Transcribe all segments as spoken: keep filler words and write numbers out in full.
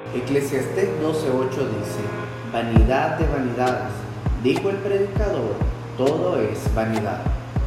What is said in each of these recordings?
Eclesiastés doce ocho dice: vanidad de vanidades, dijo el predicador, todo es vanidad.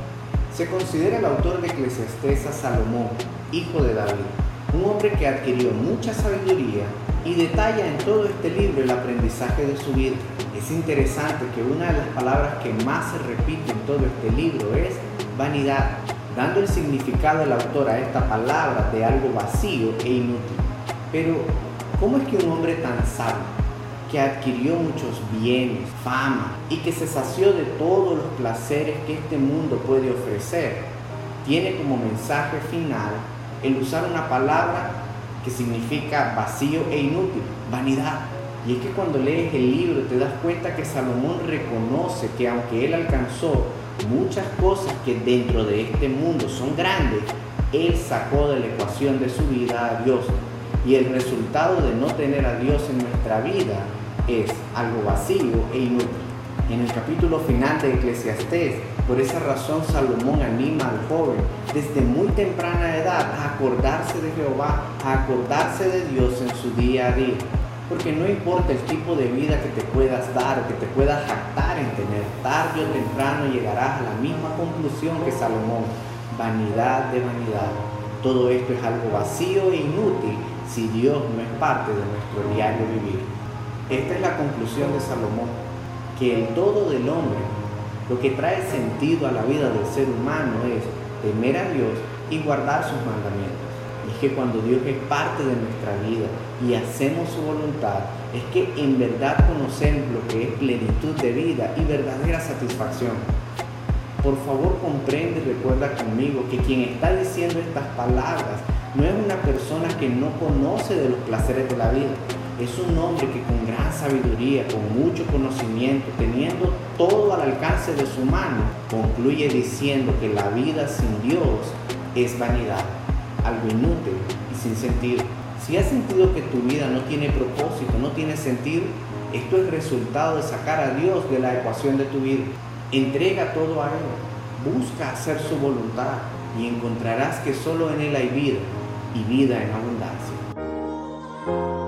Se considera el autor de Eclesiastés a Salomón, hijo de David, un hombre que adquirió mucha sabiduría y detalla en todo este libro el aprendizaje de su vida. Es interesante que una de las palabras que más se repite en todo este libro es vanidad, dando el significado del autor a esta palabra de algo vacío e inútil. Pero, ¿cómo es que un hombre tan sabio, que adquirió muchos bienes, fama y que se sació de todos los placeres que este mundo puede ofrecer, tiene como mensaje final el usar una palabra que significa vacío e inútil, vanidad? Y es que cuando lees el libro te das cuenta que Salomón reconoce que aunque él alcanzó muchas cosas que dentro de este mundo son grandes, él sacó de la ecuación de su vida a Dios. Y el resultado de no tener a Dios en nuestra vida es algo vacío e inútil. En el capítulo final de Eclesiastés, por esa razón Salomón anima al joven desde muy temprana edad a acordarse de Jehová, a acordarse de Dios en su día a día. Porque no importa el tipo de vida que te puedas dar o que te puedas jactar en tener, tarde o temprano llegarás a la misma conclusión que Salomón: vanidad de vanidad. Todo esto es algo vacío e inútil si Dios no es parte de nuestro diario vivir. Esta es la conclusión de Salomón, que el todo del hombre, lo que trae sentido a la vida del ser humano es temer a Dios y guardar sus mandamientos. Y es que cuando Dios es parte de nuestra vida y hacemos su voluntad, es que en verdad conocemos lo que es plenitud de vida y verdadera satisfacción. Por favor, comprende y recuerda conmigo que quien está diciendo estas palabras no es una persona que no conoce de los placeres de la vida. Es un hombre que con gran sabiduría, con mucho conocimiento, teniendo todo al alcance de su mano, concluye diciendo que la vida sin Dios es vanidad, algo inútil y sin sentido. Si has sentido que tu vida no tiene propósito, no tiene sentido, esto es resultado de sacar a Dios de la ecuación de tu vida. Entrega todo a Él, busca hacer su voluntad y encontrarás que solo en Él hay vida y vida en abundancia.